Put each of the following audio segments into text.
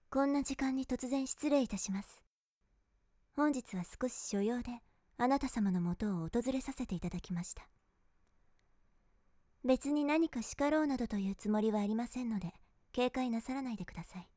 こんな時間に突然失礼いたします。本日は少し所用であなた様のもとを訪れさせていただきました。別に何か叱ろうなどというつもりはありませんので、警戒なさらないでください。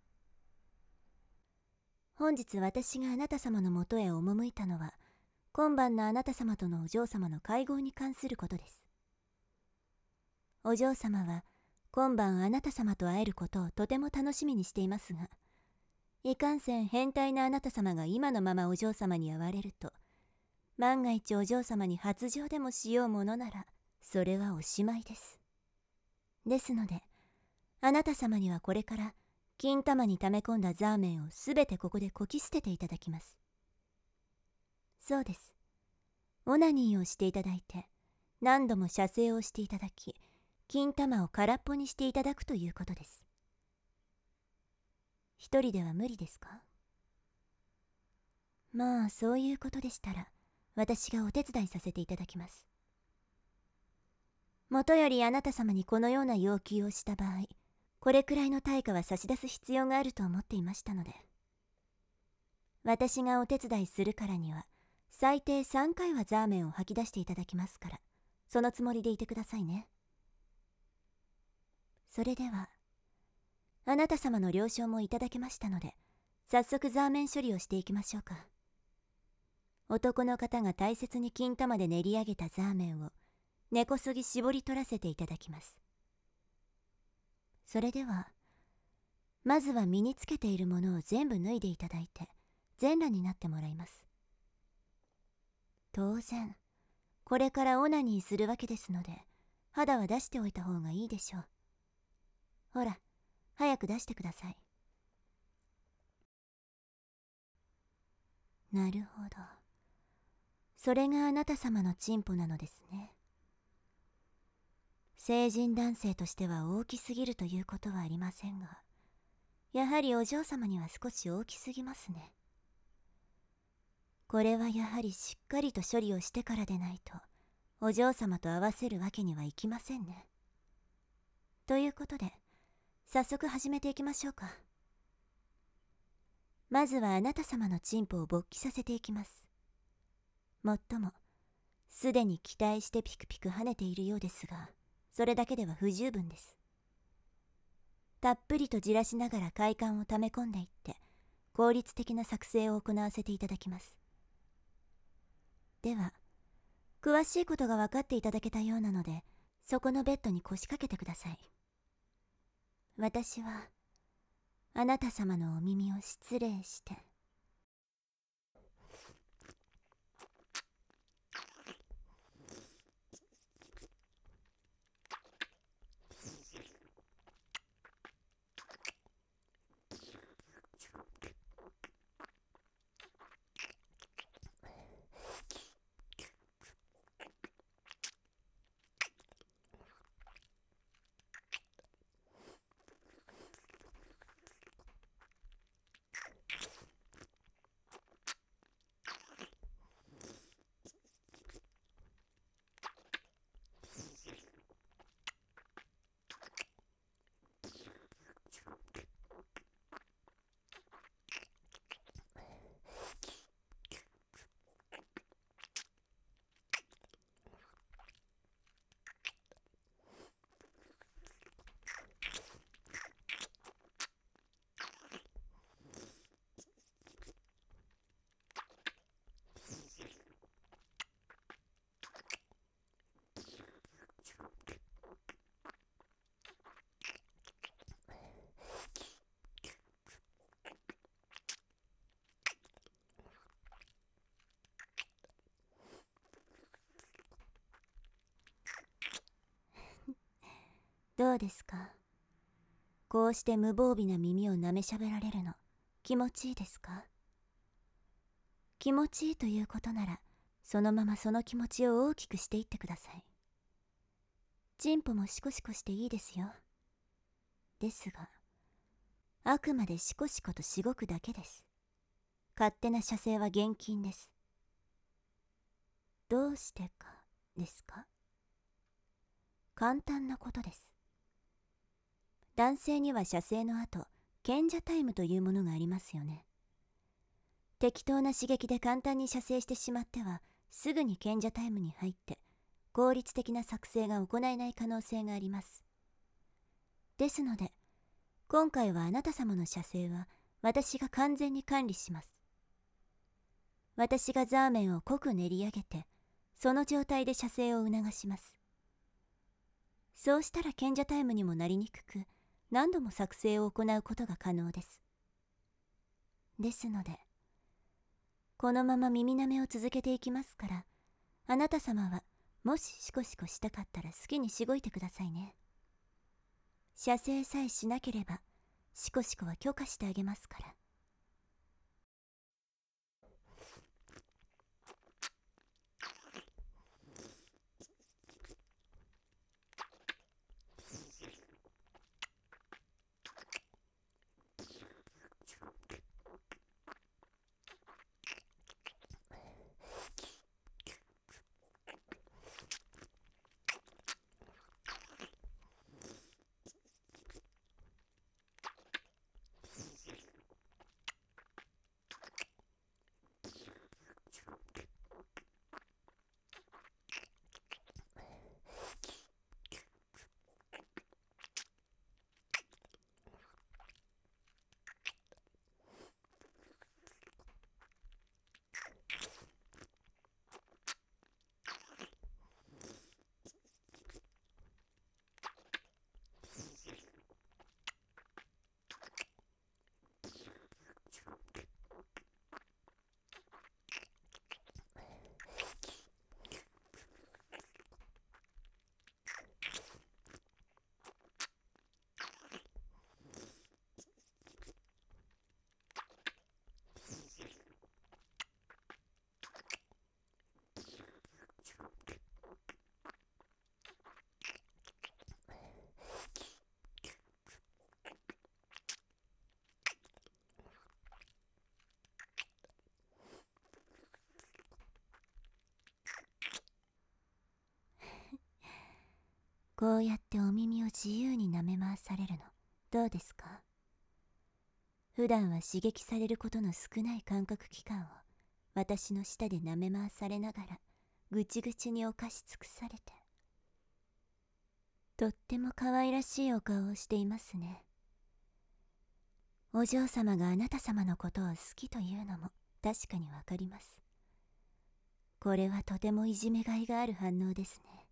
本日私があなた様のもとへ赴いたのは、今晩のあなた様とのお嬢様の会合に関することです。お嬢様は今晩あなた様と会えることをとても楽しみにしていますが、いかんせん変態なあなた様が今のままお嬢様に会われると、万が一お嬢様に発情でもしようものなら、それはおしまいです。ですので、あなた様にはこれから金玉に溜め込んだザーメンをすべてここでこき捨てていただきます。そうです。オナニーをしていただいて、何度も射精をしていただき、金玉を空っぽにしていただくということです。一人では無理ですか？まあそういうことでしたら、私がお手伝いさせていただきます。もとよりあなた様にこのような要求をした場合、これくらいの対価は差し出す必要があると思っていましたので。私がお手伝いするからには、最低3回はザーメンを吐き出していただきますから、そのつもりでいてくださいね。それでは、あなた様の了承もいただけましたので、早速ザーメン処理をしていきましょうか。男の方が大切に金玉で練り上げたザーメンを根こそぎ絞り取らせていただきます。それでは、まずは身につけているものを全部脱いでいただいて、全裸になってもらいます。当然、これからオナニーするわけですので、肌は出しておいた方がいいでしょう。ほら、早く出してください。なるほど。それがあなた様のチンポなのですね。成人男性としては大きすぎるということはありませんが、やはりお嬢様には少し大きすぎますね。これはやはりしっかりと処理をしてからでないと、お嬢様と合わせるわけにはいきませんね。ということで、早速始めていきましょうか。まずはあなた様のチンポを勃起させていきます。もっとも、すでに期待してピクピク跳ねているようですが、それだけでは不十分です。たっぷりとじらしながら快感を溜め込んでいって、効率的な作成を行わせていただきます。では、詳しいことが分かっていただけたようなので、そこのベッドに腰掛けてください。私は、あなた様のお耳を失礼して。どうですか？こうして無防備な耳を舐めしゃべられるの、気持ちいいですか？気持ちいいということなら、そのままその気持ちを大きくしていってください。チンポもシコシコしていいですよ。ですが、あくまでシコシコとしごくだけです。勝手な射精は厳禁です。どうしてかですか？簡単なことです。男性には射精の後、 賢者タイムというものがありますよね。適当な刺激で簡単に射精してしまってはすぐに賢者タイムに入って効率的な作成が行えない可能性があります。ですので今回はあなた様の射精は私が完全に管理します。私がザーメンを濃く練り上げてその状態で射精を促します。そうしたら賢者タイムにもなりにくく何度も作成を行うことが可能です。ですのでこのまま耳舐めを続けていきますから、あなた様はもしシコシコしたかったら好きにしごいてくださいね。射精さえしなければシコシコは許可してあげますから。こうやってお耳を自由に舐め回されるのどうですか？普段は刺激されることの少ない感覚器官を私の舌で舐め回されながらぐちぐちに犯し尽くされて、とっても可愛らしいお顔をしていますね。お嬢様があなた様のことを好きというのも確かにわかります。これはとてもいじめがいがある反応ですね。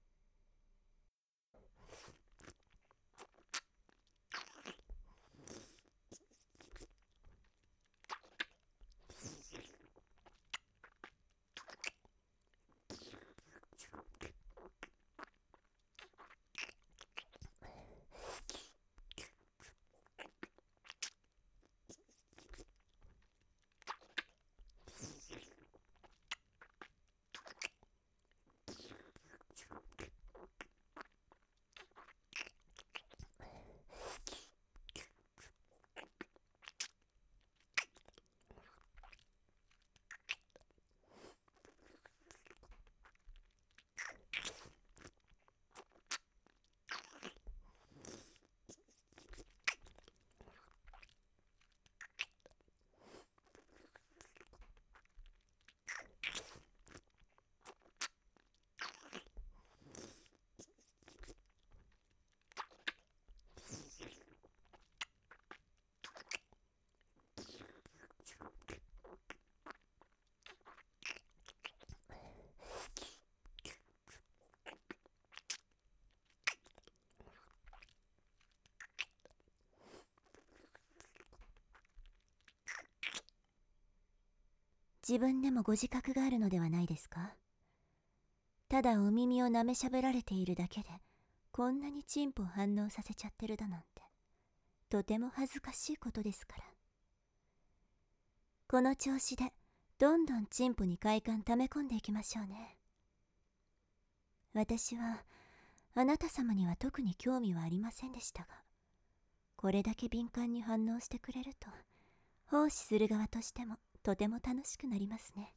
自分でもご自覚があるのではないですか？ただお耳を舐めしゃべられているだけでこんなにチンポを反応させちゃってるだなんてとても恥ずかしいことですから。この調子でどんどんチンポに快感溜め込んでいきましょうね。私はあなた様には特に興味はありませんでしたが、これだけ敏感に反応してくれると奉仕する側としてもとても楽しくなりますね。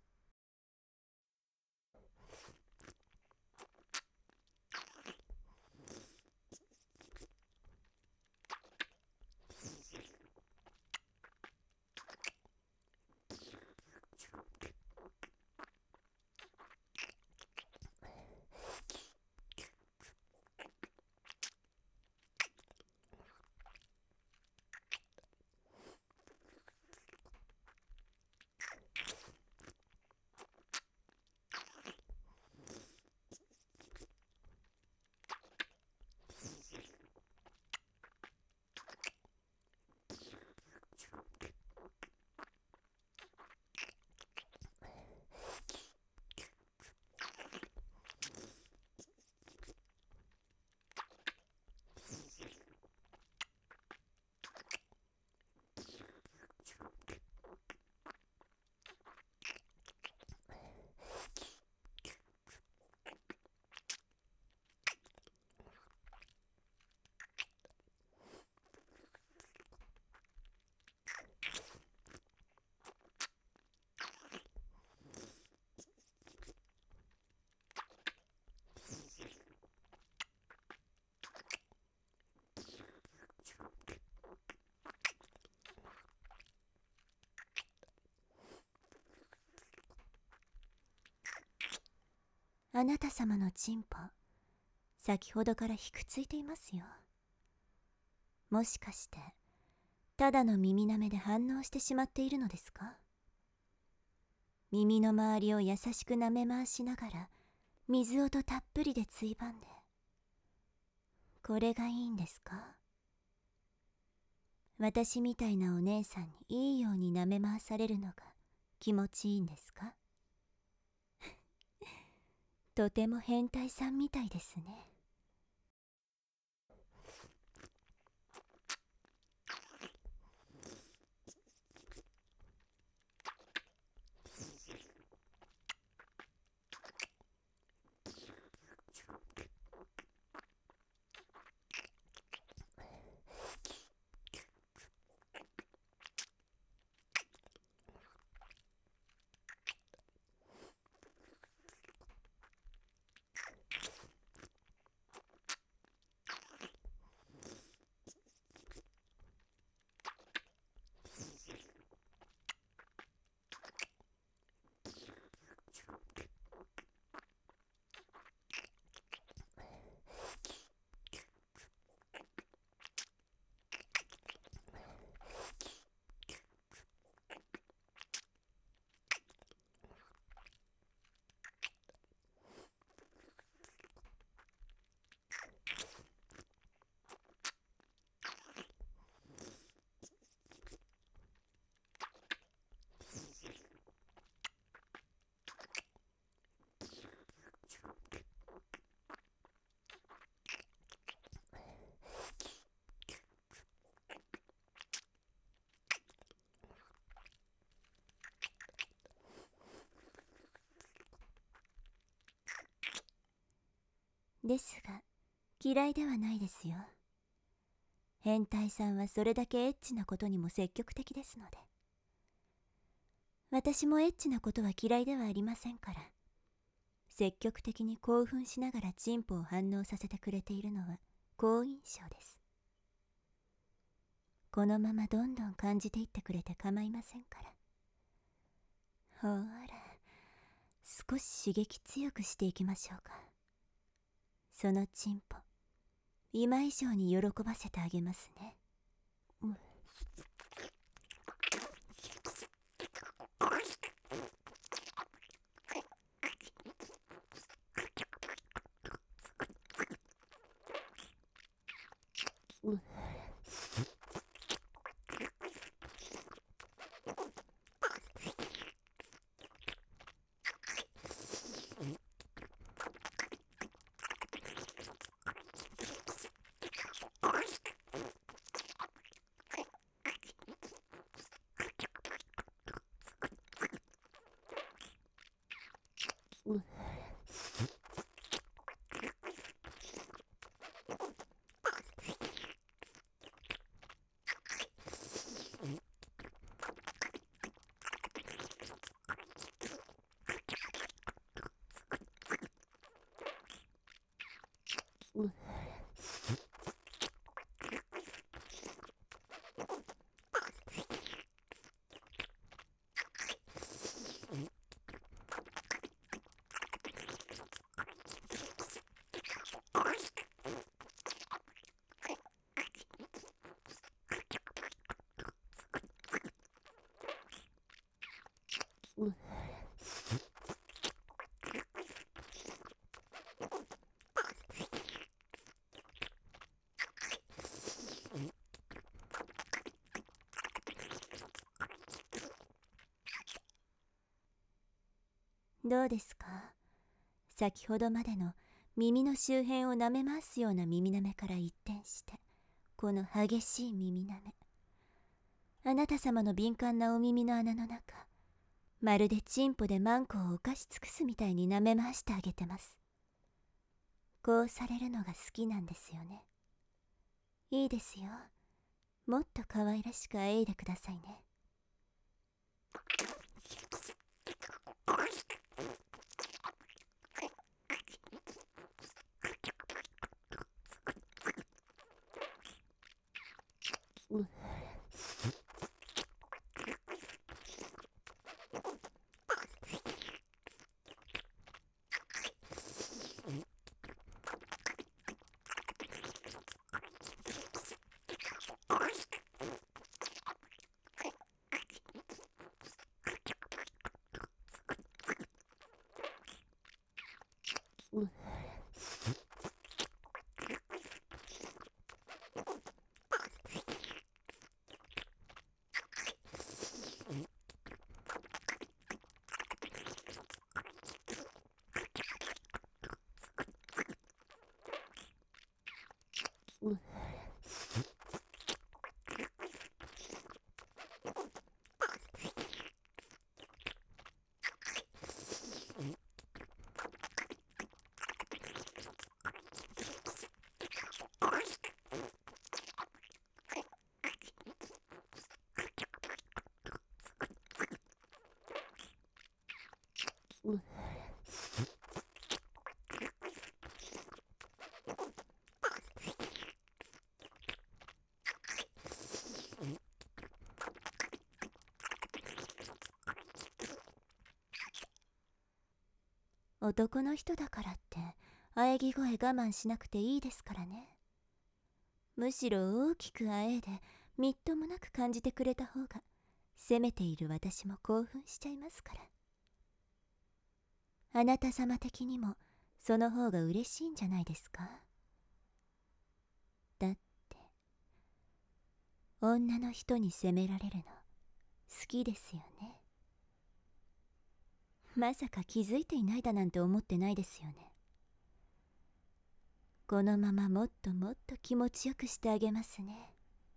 あなた様のチンポ、先ほどからひくついていますよ。もしかしてただの耳なめで反応してしまっているのですか？耳の周りを優しく舐め回しながら水音たっぷりでついばんで、これがいいんですか？私みたいなお姉さんにいいように舐め回されるのが気持ちいいんですか？とても変態さんみたいですね。ですが嫌いではないですよ。変態さんはそれだけエッチなことにも積極的ですので。私もエッチなことは嫌いではありませんから。積極的に興奮しながらチンポを反応させてくれているのは好印象です。このままどんどん感じていってくれて構いませんから。ほら、少し刺激強くしていきましょうか。そのチンポ、今以上に喜ばせてあげますね。どうですか？先ほどまでの耳の周辺を舐め回すような耳舐めから一転して、この激しい耳舐め。あなた様の敏感なお耳の穴の中、まるでチンポでマンコを犯し尽くすみたいに舐め回してあげてます。こうされるのが好きなんですよね。いいですよ。もっと可愛らしくあえいでくださいね。 男の人だからって喘ぎ声我慢しなくていいですからね。むしろ大きくあえいでみっともなく感じてくれた方が責めている私も興奮しちゃいますから。あなた様的にもその方が嬉しいんじゃないですか。だって女の人に責められるの好きですよね。まさか気づいていないだなんて思ってないですよね。このままもっともっと気持ちよくしてあげますね。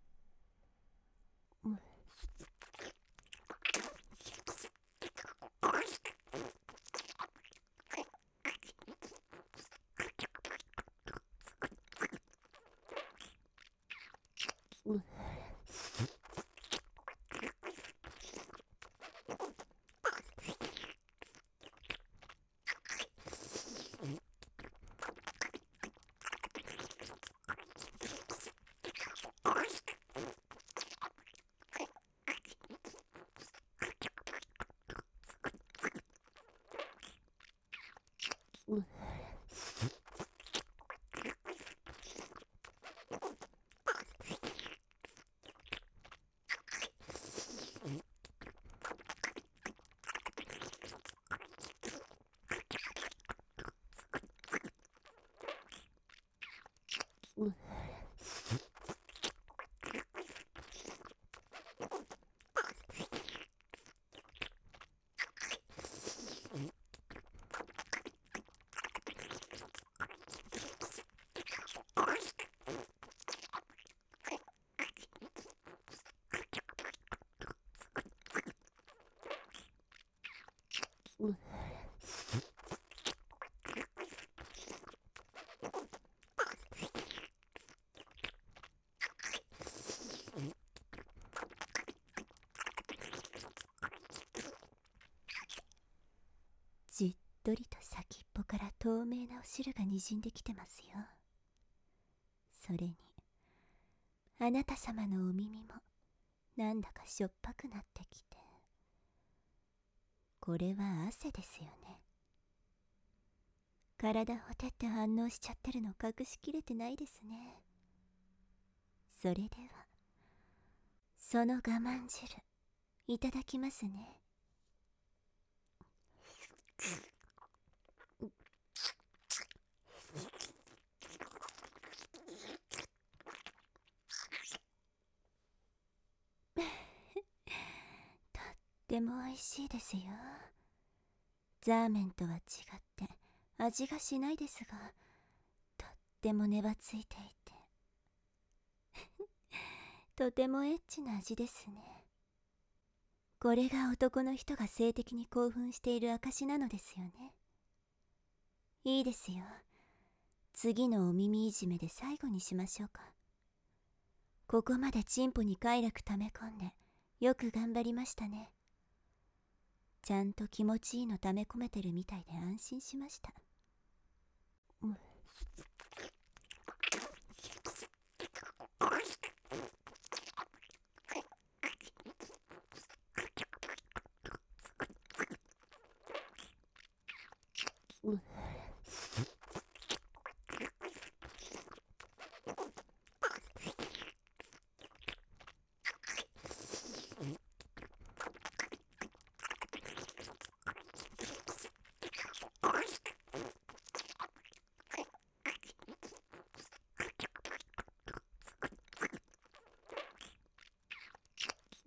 じっとりと先っぽから透明なお汁がにじんできてますよ。それにあなた様のお耳もなんだかしょっぱくなってきて、これは汗ですよね。体ほてって反応しちゃってるの隠しきれてないですね。それではその我慢汁いただきますね。とっても美味しいですよ。ザーメンとは違って味がしないですが、とっても粘ついていてとてもエッチな味ですね。これが男の人が性的に興奮している証なのですよね。いいですよ。次のお耳いじめで最後にしましょうか。ここまでチンポに快楽溜め込んでよく頑張りましたね。ちゃんと気持ちいいの溜め込めてるみたいで安心しました。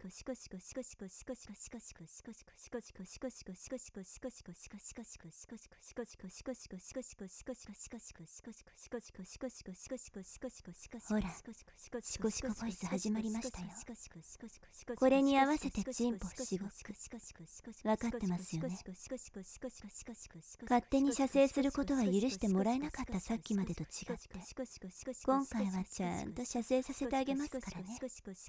ほら、シコシコボイス始まりましたよ。これに合わせてチンポしごく。分かってますよね。勝手に射精することは許してもらえなかったさっきまでと違って、今回はちゃんと射精させてあげますからね。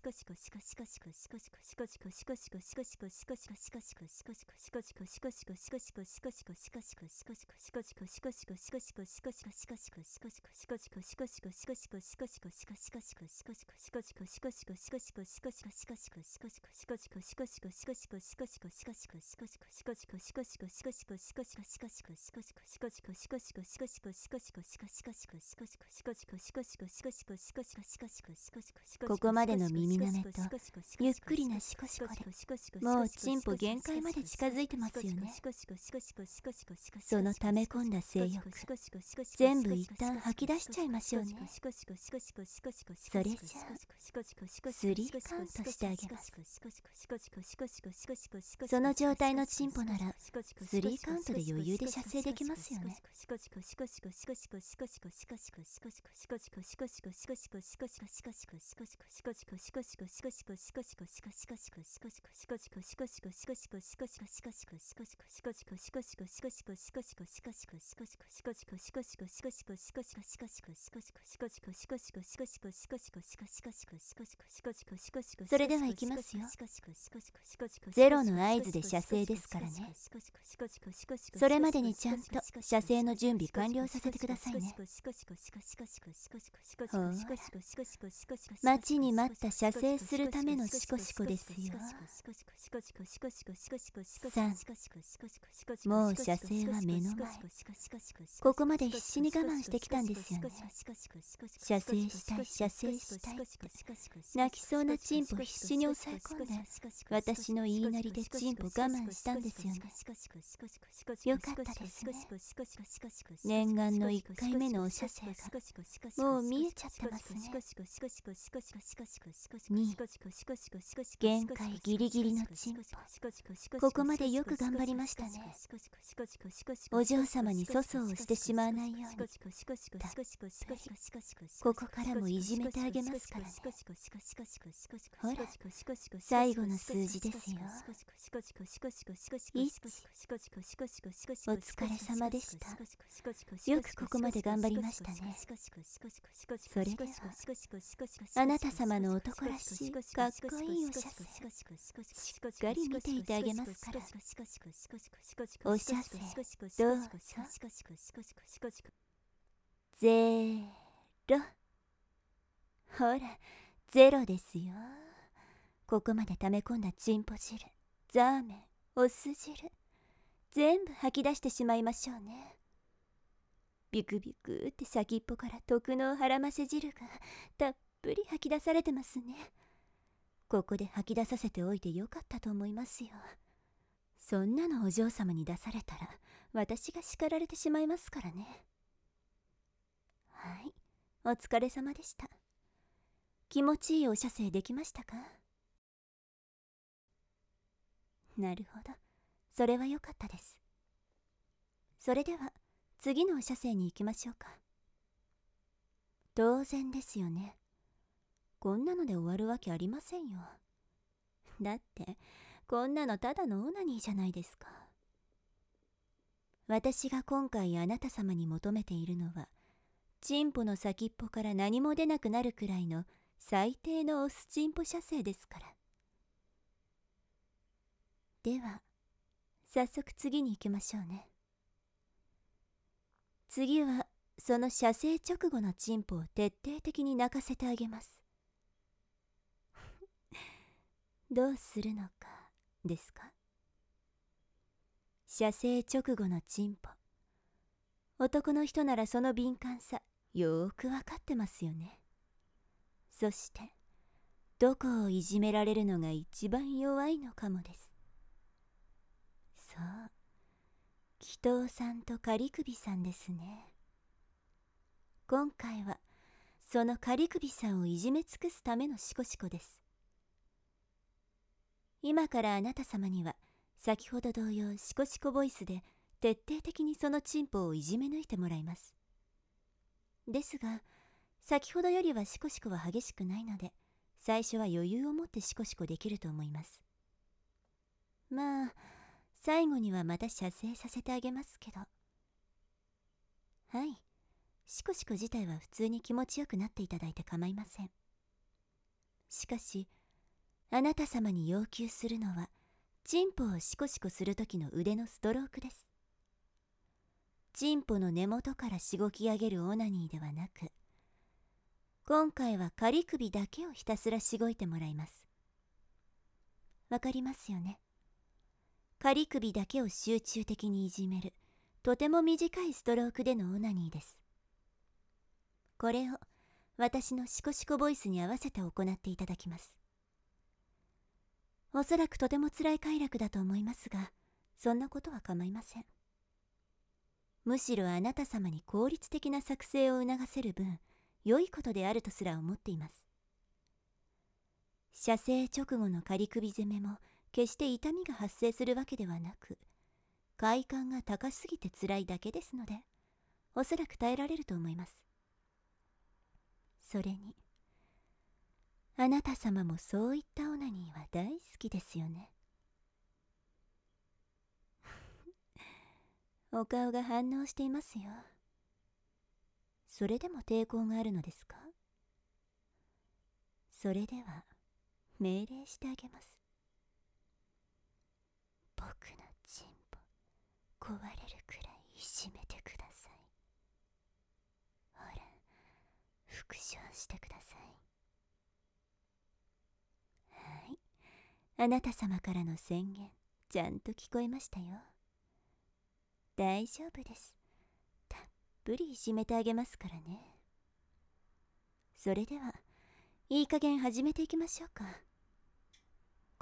ここまでの耳なめとゆっくりなシコシコで、もうチンポ限界まで近づいてますよね。その溜め込んだ性欲、全部一旦吐き出しちゃいましょうね。それじゃあ3カウントしてあげます。その状態のチンポなら3カウントで余裕で射精できますよね。それではいきますよ。ゼロの合図で射精ですからね。それまでにちゃんと射精の準備完了させてくださいね。ほら、待ちに待った射精するためのシコシコですよ。3、もう射精は目の前。ここまで必死に我慢してきたんですよね。射精したい、射精したいって泣きそうなチンポ必死に抑え込んで、 私の言いなりでチンポ我慢したんですよね。よかったですね。念願の1回目のお射精がもう見えちゃってますね。2、限界ギリギリのチンポ。ここまでよく頑張りましたね。お嬢様に粗相をしてしまわないように。ここからもいじめてあげますからね。ほら、最後の数字ですよ。1、お疲れ様でした。よくここまで頑張りましたね。それでは、あなた様の男らしいかっこいいお射精、しっかり見ていてあげますから。お射精、どうぞ。0。ほら、0ですよ。ここまで溜め込んだチンポ汁、ザーメン、お酢汁、全部吐き出してしまいましょうね。ビクビクって先っぽから特納腹ませ汁がたっぷり吐き出されてますね。ここで吐き出させておいてよかったと思いますよ。そんなのお嬢様に出されたら私が叱られてしまいますからね。はい、お疲れ様でした。気持ちいいお射精できましたか？なるほど、それは良かったです。それでは次のお射精に行きましょうか。当然ですよね。こんなので終わるわけありませんよ。だってこんなのただのオナニーじゃないですか。私が今回あなた様に求めているのは、チンポの先っぽから何も出なくなるくらいの最低のオスチンポ射精ですから。では早速次に行きましょうね。次はその射精直後のチンポを徹底的に泣かせてあげます。どうするのかですか？射精直後のチンポ、男の人ならその敏感さよーくわかってますよね。そしてどこをいじめられるのが一番弱いのかもです。そう、祈祷さんと仮首さんですね。今回はその仮首さんをいじめ尽くすためのシコシコです。今からあなた様には先ほど同様シコシコボイスで徹底的にそのチンポをいじめ抜いてもらいます。ですが先ほどよりはシコシコは激しくないので、最初は余裕を持ってシコシコできると思います。まあ最後にはまた射精させてあげますけど。はい、シコシコ自体は普通に気持ちよくなっていただいて構いません。しかしあなた様に要求するのは、チンポをシコシコする時の腕のストロークです。チンポの根元からしごき上げるオナニーではなく、今回は仮首だけをひたすらしごいてもらいます。わかりますよね？仮首だけを集中的にいじめる、とても短いストロークでのオナニーです。これを私のシコシコボイスに合わせて行っていただきます。おそらくとても辛い快楽だと思いますが、そんなことは構いません。むしろあなた様に効率的な作成を促せる分、良いことであるとすら思っています。射精直後の仮首攻めも決して痛みが発生するわけではなく、快感が高すぎて辛いだけですので、おそらく耐えられると思います。それにあなた様もそういったオナニーは大好きですよね。お顔が反応していますよ。それでも抵抗があるのですか？それでは命令してあげます。僕のチンポ壊れるくらいいじめてください。ほら、復唱してください。はい、あなた様からの宣言ちゃんと聞こえましたよ。大丈夫です。たっぷりいじめてあげますからね。それではいい加減始めていきましょうか。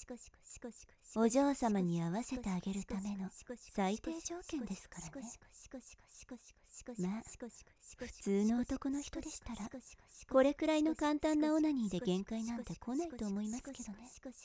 お嬢様に合わせてあげるための最低条件ですからね。まあ普通の男の人でしたらこれくらいの簡単なオナニーで限界なんて来ないと思いますけどね。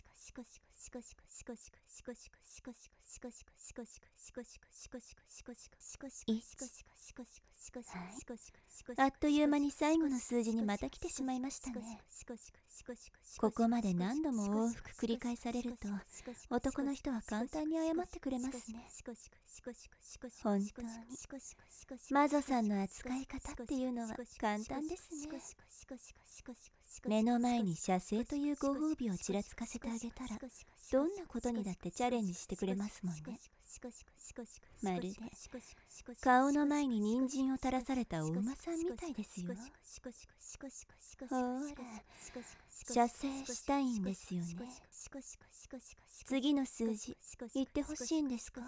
はい、あっという間に最後の数字にまた来てしまいましたね。ここまで何度も往復繰り返されると男の人は簡単に謝ってくれますね。本当に魔女さんの扱い方っていうのは簡単ですね。目の前に射精というご褒美をちらつかせてあげたらどんなことにだってチャレンジしてくれますもんね。まるで顔の前に人参を垂らされたお馬さんみたいですよ。ほら射精したいんですよね。次の数字言ってほしいんですか？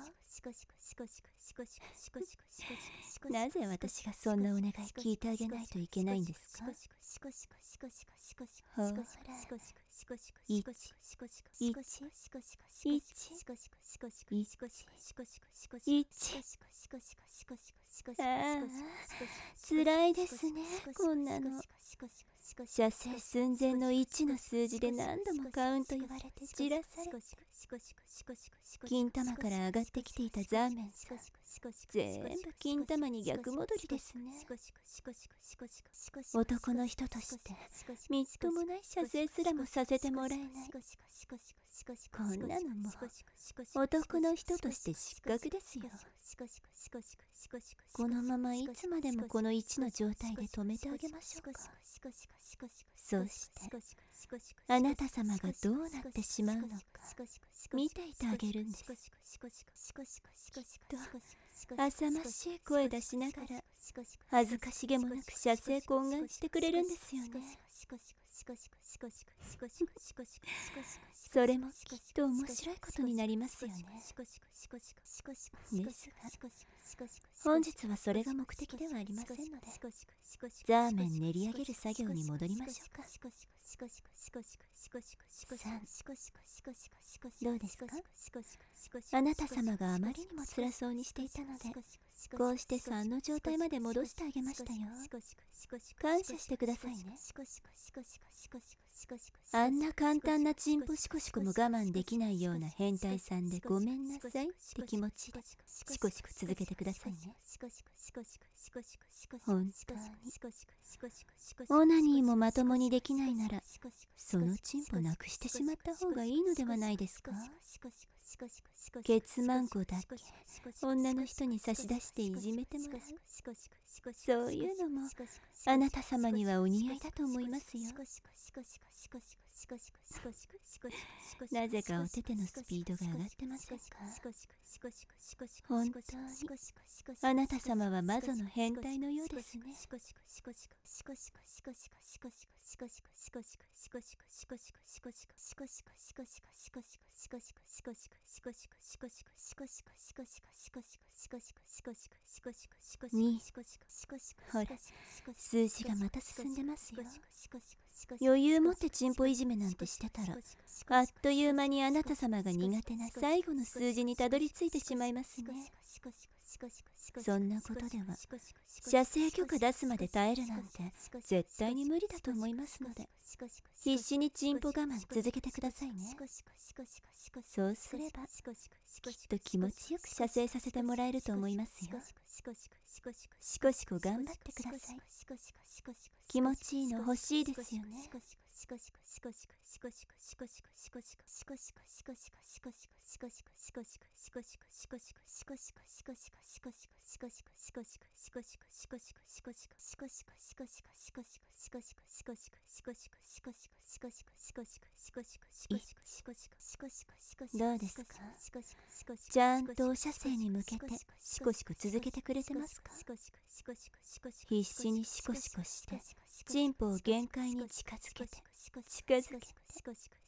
なぜ私がそんなお願い聞いてあげないといけないんですか？ほらああ辛いですねこんなの。射精寸前の1の数字で何度もカウント言われてじらされて金玉から上がってきていたザーメンさん全部金玉に逆戻りですね。男の人としてみっともない射精すらもさせてもらえない。こんなのも男の人として失格ですよ。このままいつまでもこの1の状態で止めてあげましょうか。そしてあなた様がどうなってしまうのか見ていてあげるんです。と浅ましい声出しながら恥ずかしげもなく射精懇願してくれるんですよね。それもきっと面白いことになりますよね。ですが本日はそれが目的ではありませんのでザーメン練り上げる作業に戻りましょうか。どうですか？あなた様があまりにも辛そうにしていたのでこうして3の状態まで戻してあげましたよ。感謝してくださいね。あんな簡単なチンポシコシコも我慢できないような変態さんでごめんなさいって気持ちでシコシコ続けてくださいね。本当にオナニーもまともにできないならそのチンポなくしてしまった方がいいのではないですか？ケツマンコだけ女の人に差し出していじめてもらうそういうのもあなた様にはお似合いだと思いますよ。なぜかお手手のスピードが上がってませんか？本当にあなた様は魔女の変態のようですね。にほら数字がまた進んでますよ。余裕持ってチンポいじめなんてしてたらあっという間にあなた様が苦手な最後の数字にたどり着いてしまいますね。そんなことでは射精許可出すまで耐えるなんて絶対に無理だと思いますので必死にチンポ我慢続けてくださいね。そうすればきっと気持ちよく射精させてもらえると思いますよ。シコシコ頑張ってください。気持ちいいの欲しいですよね。どうですか？ちゃんとお射精に向けてシコシコ続けてくれてますか？必死にシコシコしてチンポを限界に近づけて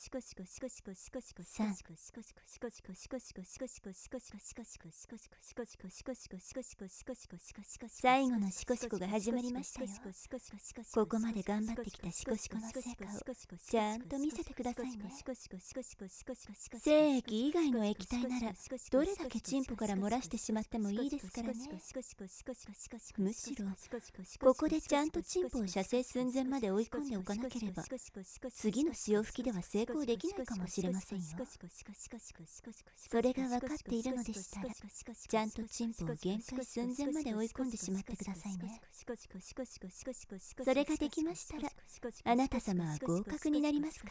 最後のシコシコが始まりましたよ。ここまで頑張ってきたシコシコの成果をちゃんと見せてくださいね。精液以外の液体ならどれだけチンポから漏らしてしまってもいいですからね。むしろここでちゃんとチンポを射精寸前まで追い込んでおかなければ次の潮吹きでは成功できないかもしれませんよ。それが分かっているのでしたらちゃんとチンポを限界寸前まで追い込んでしまってくださいね。それができましたらあなた様は合格になりますから。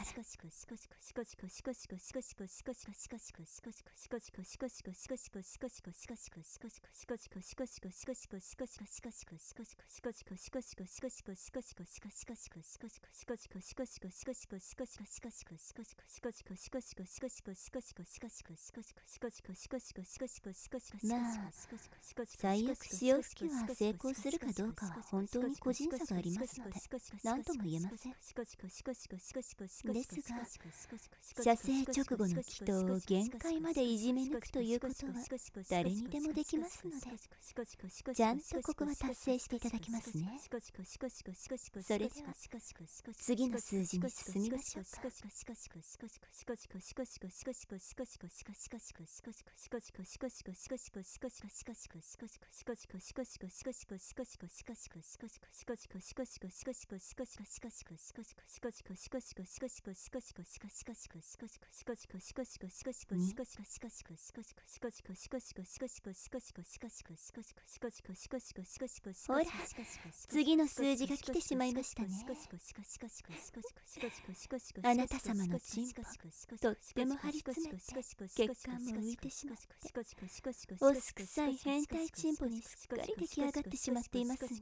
まあ最悪潮吹きは成功するかどうかは本当に個人差がありますので何とも言えません。ですが射精直後の祈祷を限界までいじめ抜くということは誰にでもできますので、ちゃんとここは達成していただきますね。それでは次の数字に進みましょうか。ほら、次の数字が来てしまいましたね。あなた様のチンポ、とっても張り詰めて血管も浮いてしまって、おすくさい変態チンポにすっかり出来上がってしまっていますね。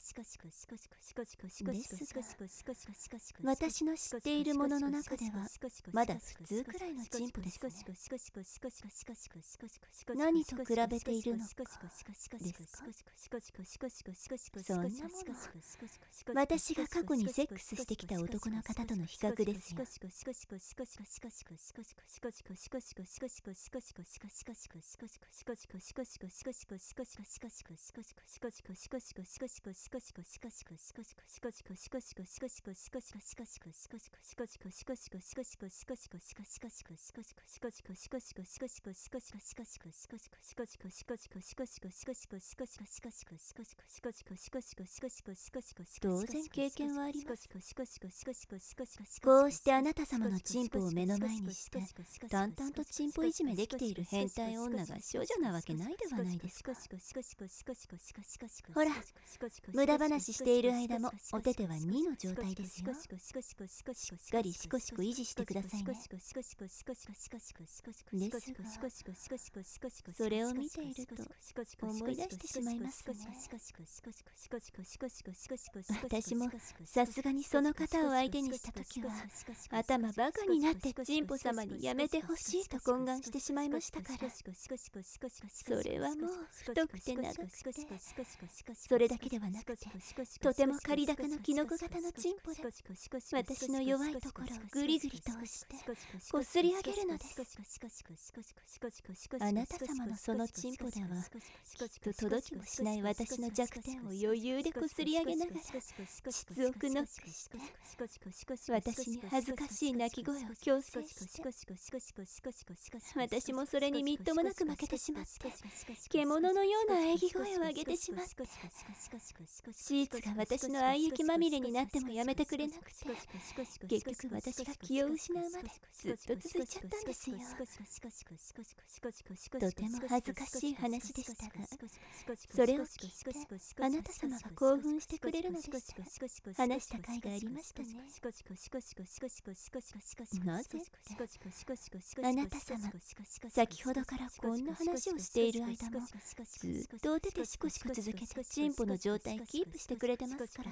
ですが、私の知っているものの中ではまだ普通くらいのチンポですね。何と比べているのかですか。そんなもの、私が過去にセックスしてきた男の方との比較ですよ。当然経験はあります。こうしてあなた様のチンポを目の前にして淡々とチンポいじめできている変態女が処女なわけないではないですか。ほら、無駄話している間もお手手は2の状態ですよ。しっかりシコシコ維持してくださいね。ですが、それを見ていると思い出してしまいますね。私もさすがにその方を相手にしたときは頭バカになってチンポ様にやめてほしいと懇願してしまいましたから。それはもう太くて長くて、それだけではなくてとても借高のキノコ型のチンポで、私の弱いところをグリグリと押してこすり上げるのです。あなた様のそのチンポではきっと届きもしない私の弱点を余裕でこすり上げながら膣をくノックして私に恥ずかしい泣き声を強制して、私もそれにみっともなく負けてしまって獣のような喘ぎ声を上げてしまって、シーツが私の愛液まみれになってもやめてくれなくて、結局私が気を失うまでずっと続いちゃったんですよ。とても恥ずかしい話でしたが、それを聞いてあなた様が興奮してくれるのでして話した甲斐がありましたね。なぜって、あなた様先ほどからこんな話をしている間もずっとお手でシコシコ続けてチンポの状態キープしてくれてますから。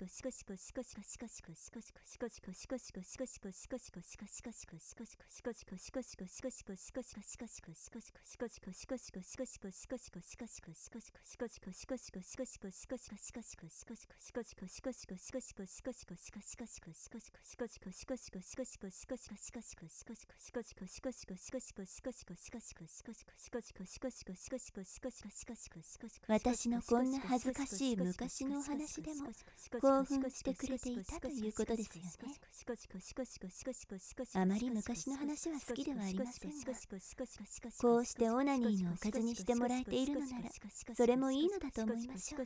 私のこんな恥ずかしい昔のお話でも興奮してくれていたということですよね。あまり昔の話は好きではありませんが、こうしてオナニーのおかずにしてもらえているのならそれもいいのだと思いましょう。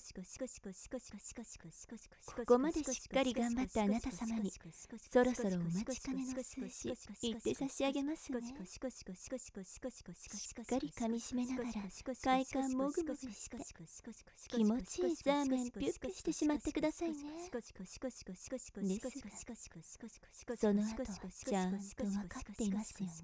ここまでしっかり頑張ったあなた様にそろそろお待ちかねの数字言って差し上げますね。しっかり噛みしめながら快感もぐもぐして気持ちいいザーメンピュッピュしてしまってくださいね。ですが、その後はちゃんと分かっていますよね。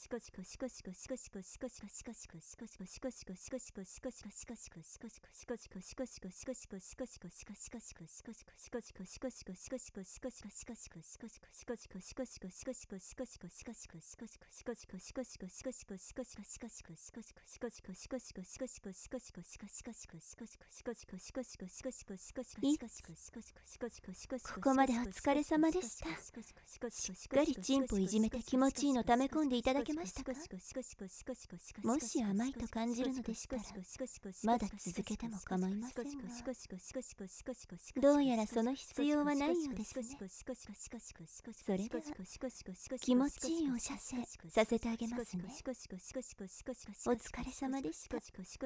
ここまでお疲れ様でした。しっかりチンポいじめて気持ちいいの溜め込んでいただけましたか。 もし甘いと感じるのでしたらまだ続けても構いませんが、どうやらその必要はないようですね。それでは気持ちいいお射精させてあげますね。お疲れ様でした。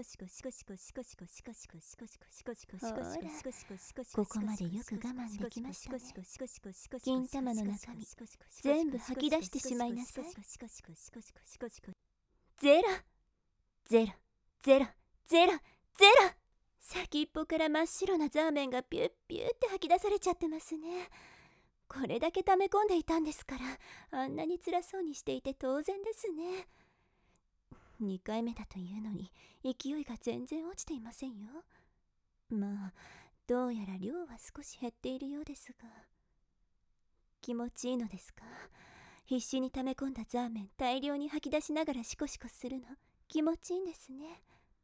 ほら、ここまでよく我慢できましたね。金玉の中身全部吐き出してしまいなさい。ゼロゼロゼロゼロゼロ。先っぽから真っ白なザーメンがピュッピュッって吐き出されちゃってますね。これだけ溜め込んでいたんですから、あんなに辛そうにしていて当然ですね。2回目だというのに勢いが全然落ちていませんよ。まあどうやら量は少し減っているようですが。気持ちいいのですか？必死に溜め込んだザーメン大量に吐き出しながらシコシコするの気持ちいいんですね。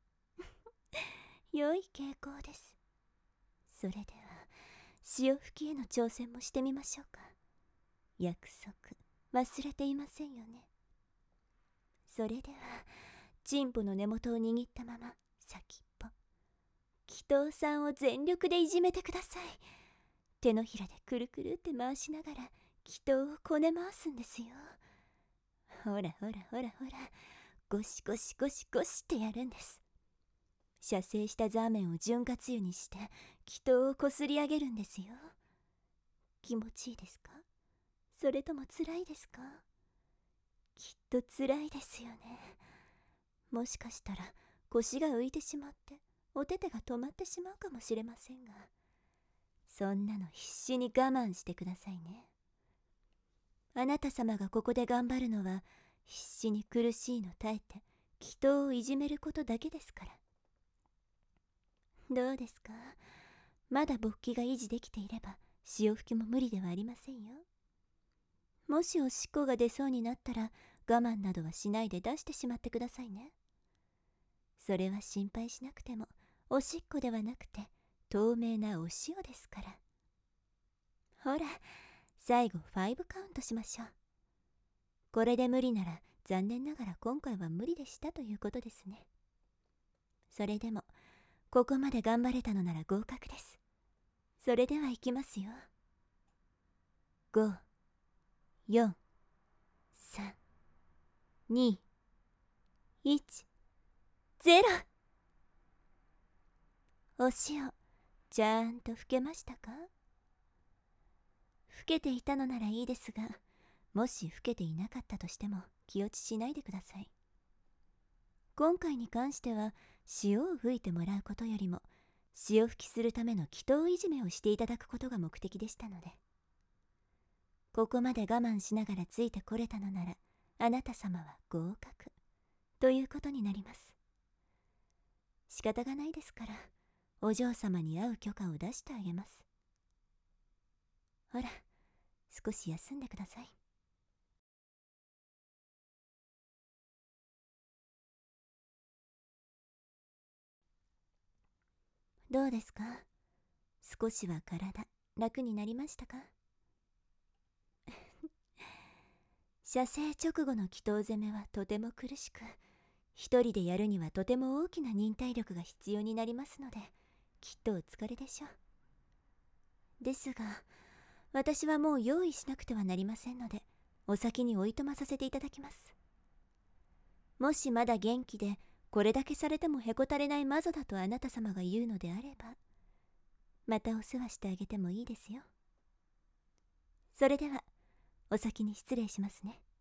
良い傾向です。それでは潮吹きへの挑戦もしてみましょうか。約束忘れていませんよね。それではチンポの根元を握ったまま先っぽ祈祷さんを全力でいじめてください。手のひらでくるくるって回しながら祈祷をこね回すんですよ。ほらほらほらほら、ゴシゴシゴシゴシってやるんです。射精したザーメンを潤滑油にして祈祷をこすり上げるんですよ。気持ちいいですか？それとも辛いですか？きっと辛いですよね。もしかしたら腰が浮いてしまってお手手が止まってしまうかもしれませんが、そんなの必死に我慢してくださいね。あなた様がここで頑張るのは必死に苦しいの耐えて祈祷をいじめることだけですから。どうですか？まだ勃起が維持できていれば潮吹きも無理ではありませんよ。もしおしっこが出そうになったら我慢などはしないで出してしまってくださいね。それは心配しなくてもおしっこではなくて透明なお塩ですから。ほら、最後5カウントしましょう。これで無理なら残念ながら今回は無理でしたということですね。それでもここまで頑張れたのなら合格です。それではいきますよ。5、4、3、2、1、0。お塩ちゃんと拭けましたか？拭けていたのならいいですが、もし拭けていなかったとしても気落ちしないでください。今回に関しては塩を吹いてもらうことよりも潮吹きするための祈祷いじめをしていただくことが目的でしたので、ここまで我慢しながらついてこれたのならあなた様は合格ということになります。仕方がないですから、お嬢様に会う許可を出してあげます。ほら、少し休んでください。どうですか？少しは体楽になりましたか？射精直後の祈祷攻めはとても苦しく、一人でやるにはとても大きな忍耐力が必要になりますので、きっとお疲れでしょう。ですが、私はもう用意しなくてはなりませんので、お先においとまさせていただきます。もしまだ元気でこれだけされてもへこたれない魔女だとあなた様が言うのであれば、またお世話してあげてもいいですよ。それではお先に失礼しますね。